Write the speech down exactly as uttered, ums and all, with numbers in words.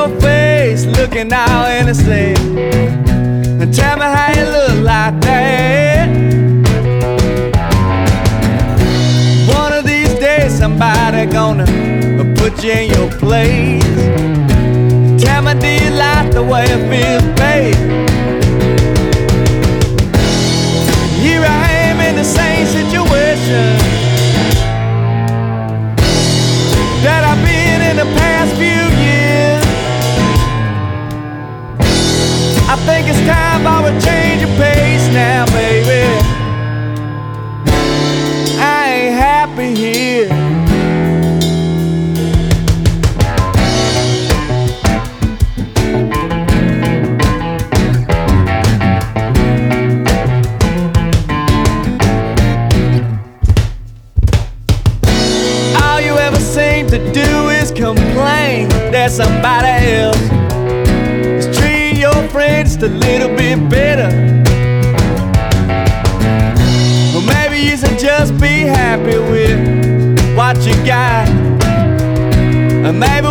your face, looking out innocent, and tell me how you look like that. One of these days somebody gonna put you in your place. Tell me, do you like the way it feels, babe? Here I am in the same situation that I've been in the past few years. I think it's time I would change your pace now, baby. I ain't happy here. All you ever seem to do is complain that somebody else is treating your friends just a little bit better. Or maybe you should just be happy with what you got. Or maybe